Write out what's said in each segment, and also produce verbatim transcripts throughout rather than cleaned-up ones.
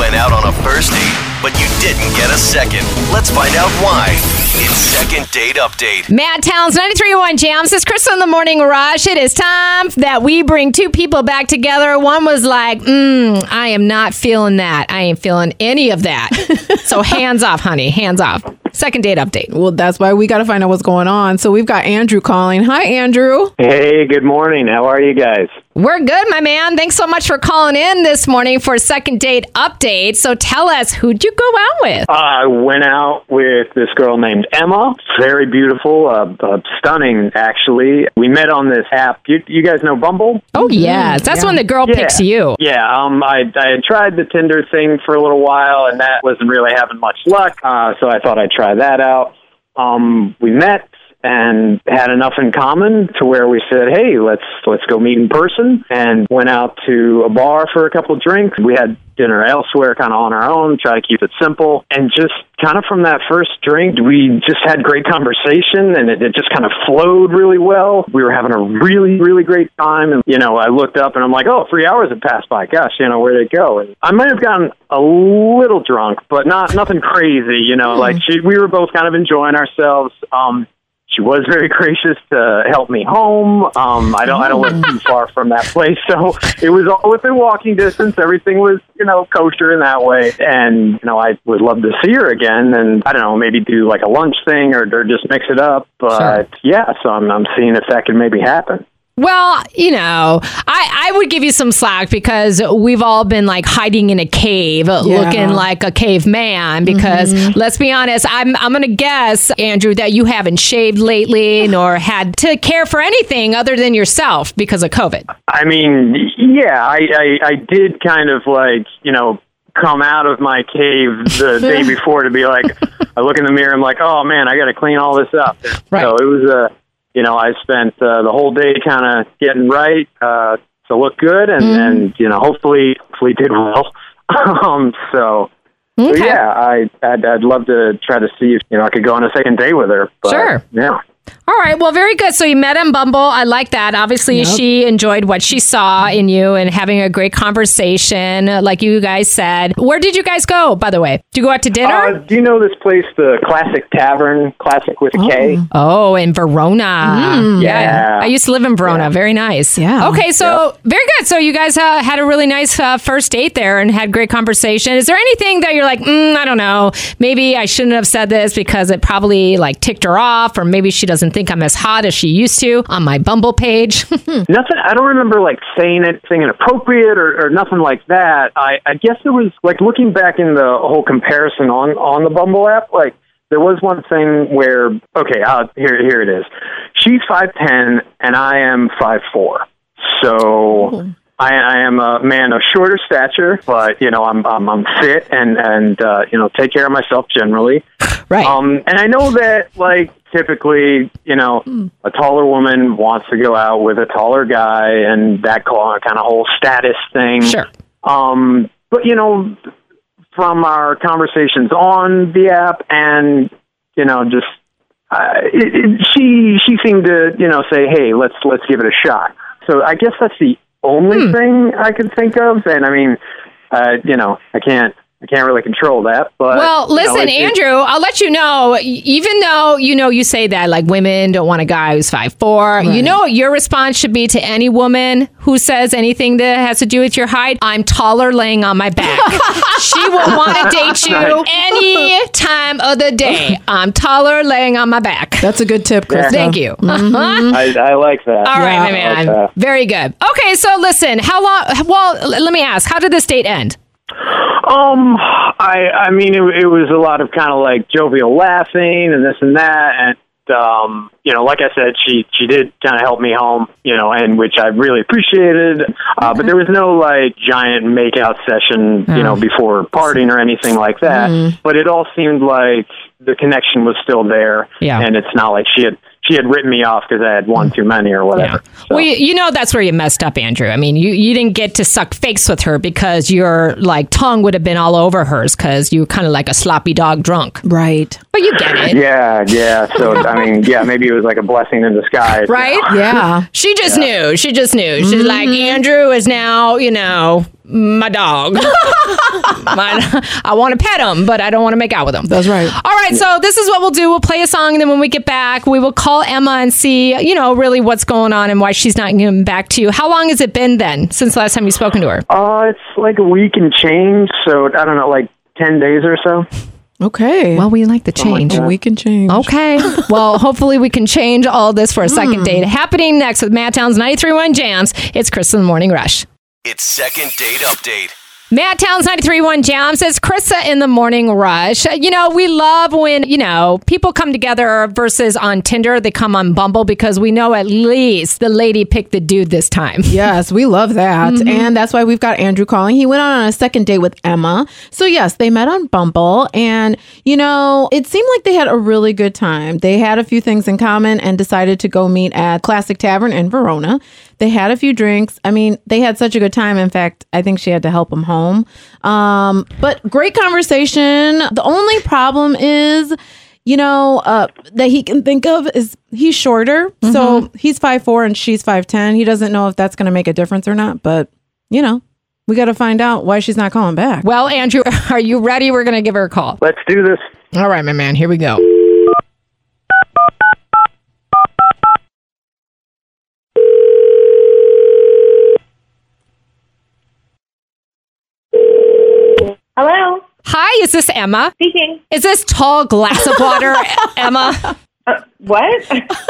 went out on a first date, but you didn't get a second. Let's find out why. It's Second Date Update. Matt Towns, ninety-three point one Jams. It's Crystal in the Morning Rush. It is time that we bring two people back together. One was like, mm, I am not feeling that. I ain't feeling any of that. So hands off, honey. Hands off. Second Date Update. Well, that's why we got to find out what's going on. So we've got Andrew calling. Hi, Andrew. Hey, good morning. How are you guys? We're good, my man. Thanks so much for calling in this morning for Second Date Update. So tell us, who'd you go out with? I went out with this girl named Emma. Very beautiful, uh, uh, stunning, actually. We met on this app. You, you guys know Bumble? Oh, yes. That's yeah. when the girl Yeah. picks you. Yeah, um, I, I had tried the Tinder thing for a little while, and that wasn't really having much luck, uh, so I thought I'd try that out. Um, we met and had enough in common to where we said, hey, let's let's go meet in person, and went out to a bar for a couple of drinks. We had dinner elsewhere, kind of on our own, try to keep it simple. And just kind of from that first drink, we just had great conversation, and it, it just kind of flowed really well. We were having a really, really great time. And, you know, I looked up and I'm like, oh, three hours have passed by. Gosh, you know, where'd it go? And I might have gotten a little drunk, but not nothing crazy, you know, mm. like she, we were both kind of enjoying ourselves. Um, She was very gracious to help me home. Um, I don't, I don't live too far from that place, so it was all within walking distance. Everything was, you know, kosher in that way. And you know, I would love to see her again, and I don't know, maybe do like a lunch thing or, or just mix it up. But sure. yeah, so I'm, I'm seeing if that can maybe happen. Well, you know, I, I would give you some slack because we've all been like hiding in a cave yeah. looking like a caveman because mm-hmm. let's be honest, I'm I'm going to guess, Andrew, that you haven't shaved lately nor had to care for anything other than yourself because of COVID. I mean, yeah, I, I, I did kind of like, you know, come out of my cave the day before to be like, I look in the mirror, I'm like, oh man, I got to clean all this up. Right. So it was a... You know, I spent uh, the whole day kind of getting right uh, to look good, and, mm. and you know, hopefully, hopefully did well. um, so, okay. so, yeah, I, I'd, I'd love to try to see if you know I could go on a second date with her. But, sure. Yeah. All right. Well, very good. So you met on Bumble. I like that. Obviously, yep. she enjoyed what she saw in you and having a great conversation, like you guys said. Where did you guys go, by the way? Did you go out to dinner? Uh, do you know this place, the Classic Tavern, Classic with a oh. K? Oh, in Verona. Mm. Yeah. yeah. I used to live in Verona. Yeah. Very nice. Yeah. Okay. So yep. very good. So you guys uh, had a really nice uh, first date there and had great conversation. Is there anything that you're like, mm, I don't know, maybe I shouldn't have said this because it probably like ticked her off, or maybe she doesn't think I'm as hot as she used to on my Bumble page? Nothing. I don't remember like saying anything inappropriate or, or nothing like that. I, I guess it was like looking back in the whole comparison on, on the Bumble app, like there was one thing where, okay, uh, here, here it is. She's five ten and I am five four. So oh. I, I am a man of shorter stature, but you know, I'm, I'm, I'm fit and, and, uh, you know, take care of myself generally. Right. Um, and I know that like, typically, you know, mm. a taller woman wants to go out with a taller guy and that kind of whole status thing. Sure. Um, but, you know, from our conversations on the app and, you know, just uh, it, it, she she seemed to, you know, say, hey, let's let's give it a shot. So I guess that's the only mm. thing I could think of. And, I mean, uh, you know, I can't. I can't really control that, but... Well, listen, you know, Andrew, I'll let you know, even though, you know, you say that, like, women don't want a guy who's five four, right. you know what your response should be to any woman who says anything that has to do with your height? I'm taller laying on my back. She will want to date you right. any time of the day. I'm taller laying on my back. That's a good tip, Krista. Yeah. Thank you. Mm-hmm. I, I like that. All right, yeah. my man. Okay. Very good. Okay, so listen, how long... Well, let me ask, how did this date end? Um, I I mean, it, it was a lot of kind of like jovial laughing and this and that, and um, you know, like I said, she she did kind of help me home, you know, and which I really appreciated. Uh, okay. But there was no like giant makeout session, you oh. know, before partying or anything like that. Mm. But it all seemed like the connection was still there, yeah. and it's not like she had. She had written me off because I had one too many or whatever. Yeah. So. Well, you, you know that's where you messed up, Andrew. I mean, you, you didn't get to suck fakes with her because your like tongue would have been all over hers because you were kind of like a sloppy dog drunk. Right. But you get it. Yeah, yeah. So, I mean, yeah, maybe it was like a blessing in disguise. Right? You know? Yeah. She just yeah. knew. She just knew. She's mm-hmm. like, Andrew is now, you know, my dog. I, I want to pet him, but I don't want to make out with him. That's right. All right, so this is what we'll do. We'll play a song, and then when we get back, we will call Emma and see, you know, really what's going on and why she's not getting back to you. How long has it been then since the last time you've spoken to her? Uh, it's like a week and change, so I don't know, like ten days or so. Okay. Well, we like the change. we can change. Okay. Well, hopefully we can change all this for a second Mm. date. Happening next with Matt Towns ninety-three point one Jams. It's Krista in the Morning Rush. It's second date update. Matt Towns ninety-three point one Jams. It's Krista in the Morning Rush. You know, we love when, you know, people come together versus on Tinder, they come on Bumble because we know at least the lady picked the dude this time. Yes, we love that. Mm-hmm. And that's why we've got Andrew calling. He went on a second date with Emma. So, yes, they met on Bumble. And, you know, it seemed like they had a really good time. They had a few things in common and decided to go meet at Classic Tavern in Verona. They had a few drinks. I mean, they had such a good time. In fact, I think she had to help him home. Um, but great conversation. The only problem is, you know, uh, that he can think of is he's shorter. Mm-hmm. So he's five foot four and she's five ten. He doesn't know if that's going to make a difference or not. But, you know, we got to find out why she's not calling back. Well, Andrew, are you ready? We're going to give her a call. Let's do this. All right, my man. Here we go. Hello, Hi, is this Emma? speaking. Is this tall glass of water, Emma? Uh, what?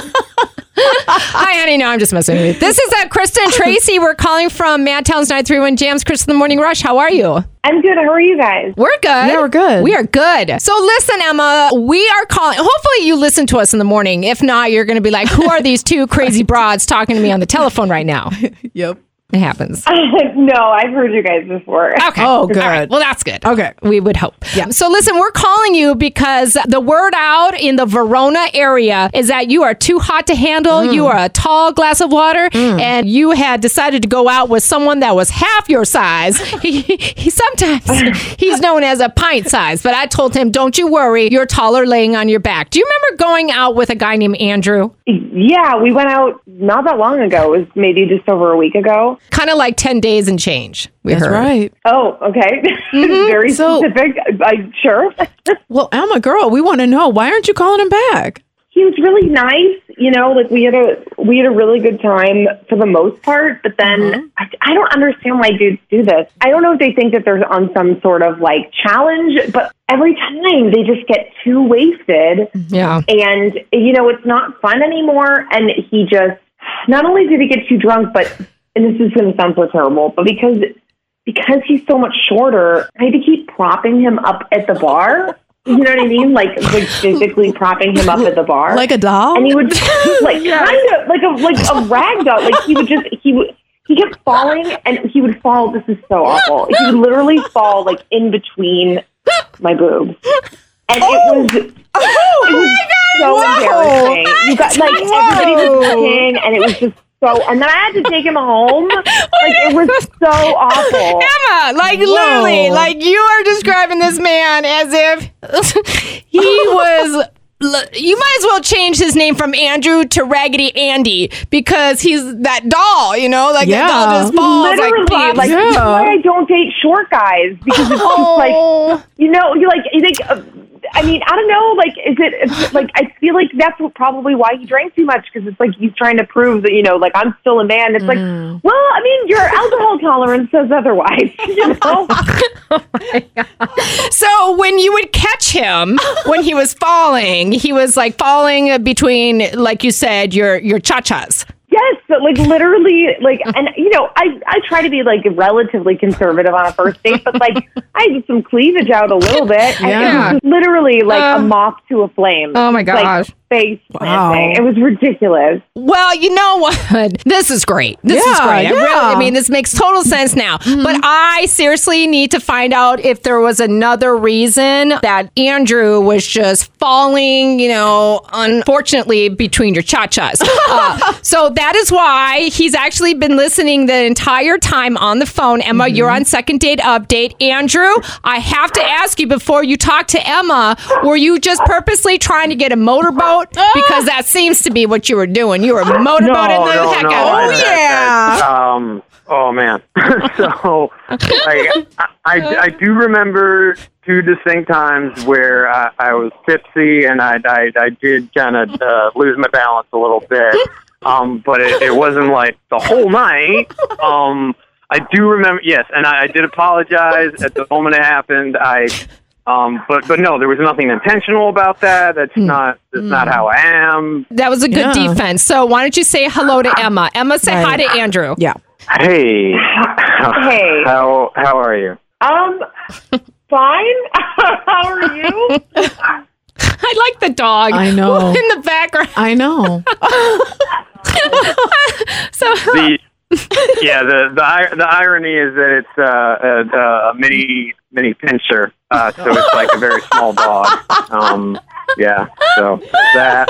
Hi, honey. No, I'm just messing with you. This is uh, Krista and Tracy. We're calling from Mad Towns ninety-three point one Jams. Krista in the Morning Rush. How are you? I'm good. How are you guys? We're good. Yeah, we're good. We are good. So listen, Emma, we are calling. Hopefully you listen to us in the morning. If not, you're going to be like, who are these two crazy broads talking to me on the telephone right now? Yep. It happens. No, I've heard you guys before. Okay. Oh, good. All right. Well, that's good. Okay. We would hope. Yeah. So listen, we're calling you because the word out in the Verona area is that you are too hot to handle. Mm. You are a tall glass of water, and you had decided to go out with someone that was half your size. He, he sometimes he's known as a pint size, but I told him, don't you worry, you're taller laying on your back. Do you remember going out with a guy named Andrew? Yeah, we went out not that long ago. It was maybe just over a week ago. Kind of like ten days and change. We That's heard. right. Oh, okay. Very So- specific. I sure. Well, Emma, girl, we want to know, why aren't you calling him back? He was really nice. You know, like we had a we had a really good time for the most part. But then Mm-hmm. I, I don't understand why dudes do this. I don't know if they think that they're on some sort of like challenge, but every time they just get too wasted. Yeah. And, you know, it's not fun anymore. And he just, not only did he get too drunk, but, and this is going to sound so terrible, but because because he's so much shorter, I had to keep propping him up at the bar. You know what I mean? Like, like physically propping him up at the bar. Like a doll? And he would, like, kind of, like a, like a rag doll. Like, he would just, he would, he kept falling, and he would fall, this is so awful. He would literally fall, like, in between my boobs. And Oh. it was, it was so Whoa. embarrassing. You got, like, everybody was Whoa. looking, and it was just so, and then I had to take him home. Like, it was so awful. Emma, like literally, like you are describing this man as if he was. You might as well change his name from Andrew to Raggedy Andy because he's that doll, you know, like Yeah. that doll just falls Literally, like pops. like, Yeah. that's why I don't date short guys, because it's just like, Oh. you know, you like, you think, uh, I mean, I don't know, like, is it, it's, like, I feel like that's what, probably why he drank too much, because it's like he's trying to prove that, you know, like, I'm still a man. It's like, well, I mean, your alcohol tolerance says otherwise, you know? So when you would catch him when he was falling, he was like falling between, like you said, your your cha-chas. Yes, but like literally, like, and you know, I, I try to be like relatively conservative on a first date, but like I did some cleavage out a little bit. Yeah. And it was literally like Uh, a moth to a flame. oh my gosh. Like face Wow. planting. It was ridiculous. Well, you know what? This is great. This is Yeah, great. I, really, yeah. I mean, this makes total sense now. Mm-hmm. But I seriously need to find out if there was another reason that Andrew was just falling, you know, unfortunately, between your cha-chas. uh, so that is why he's actually been listening the entire time on the phone. Emma, Mm-hmm. you're on Second Date Update. Andrew, I have to ask you before you talk to Emma, were you just purposely trying to get a motorboat? Because that seems to be what you were doing. You were motorboating No, the no, heck no, out of I- it. that- that- Um, Oh man. so I, I I do remember two distinct times where I, I was tipsy and I I, I did kind of uh, lose my balance a little bit. Um, but it, it wasn't like the whole night. Um, I do remember, yes, and I, I did apologize at the moment it happened. I, um, but but no, there was nothing intentional about that. That's mm. not that's mm. not how I am. That was a good yeah. defense. So why don't you say hello to Emma? Emma, say right. hi to Andrew. Yeah. Hey. Hey. How how are you? Um, fine. How are you? I like the dog. I know. In the background. I know. so the yeah the the the irony is that it's uh, a, a mini mini pincher, uh, so it's like a very small dog. Um, yeah, so that.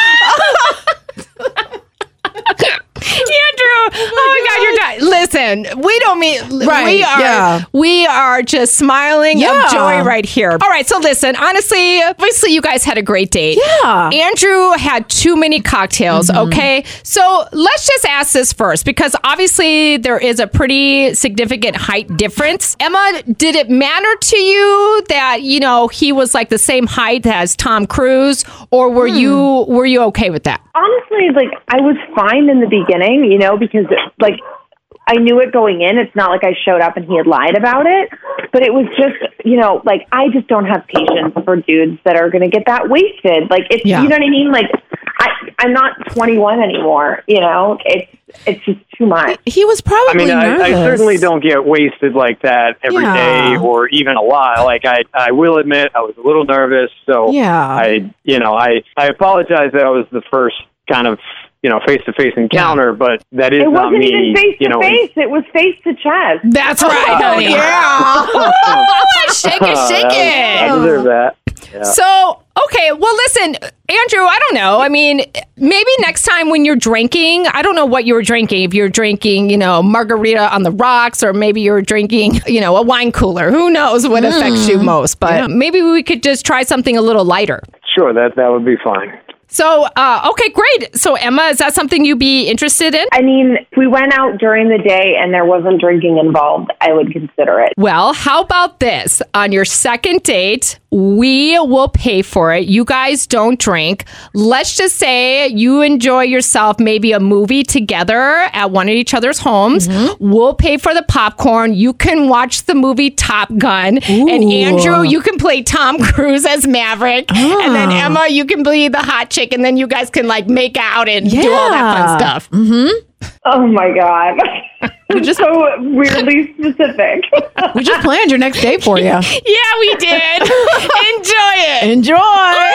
Andrew, oh my God, you're dying. Listen, we don't mean right, we are yeah. we are just smiling yeah. of joy right here. All right, so listen, honestly, obviously you guys had a great date. Yeah. Andrew had too many cocktails, mm-hmm. okay? So let's just ask this first, because obviously there is a pretty significant height difference. Emma, did it matter to you that, you know, he was like the same height as Tom Cruise, or were hmm. you were you okay with that? Honestly, like, I was fine in the beginning, you know, because, like, I knew it going in. It's not like I showed up and he had lied about it. But it was just, you know, like, I just don't have patience for dudes that are going to get that wasted. Like, it's, yeah. you know what I mean? Like, I, I'm not twenty-one anymore, you know? It's it's just too much. He was probably I mean, nervous. I, I certainly don't get wasted like that every yeah. day or even a lot. Like, I, I will admit I was a little nervous. So, yeah. I, you know, I, I apologize that I was the first kind of, you know, face-to-face encounter, but that is it not wasn't me. even face-to-face. You know, it was face-to-chest. That's right, honey. Yeah. Shake it, shake it. I deserve that. Yeah. So, okay, well, listen, Andrew, I don't know. I mean, maybe next time when you're drinking, I don't know what you were drinking. If you're drinking, you know, margarita on the rocks, or maybe you're drinking, you know, a wine cooler. Who knows what mm. affects you most? But yeah. maybe we could just try something a little lighter. Sure, that that would be fine. So, uh, okay, great. So, Emma, is that something you'd be interested in? I mean, if we went out during the day and there wasn't drinking involved, I would consider it. Well, how about this? On your second date, we will pay for it. You guys don't drink. Let's just say you enjoy yourself, maybe a movie together at one of each other's homes. Mm-hmm. We'll pay for the popcorn. You can watch the movie Top Gun. Ooh. And Andrew, you can play Tom Cruise as Maverick. Ah. And then Emma, you can be the hot chick. And then you guys can like make out and yeah. do all that fun stuff. Mm-hmm. Oh my God. We just so weirdly specific. We just planned your next date for you. Yeah, we did. Enjoy it. Enjoy.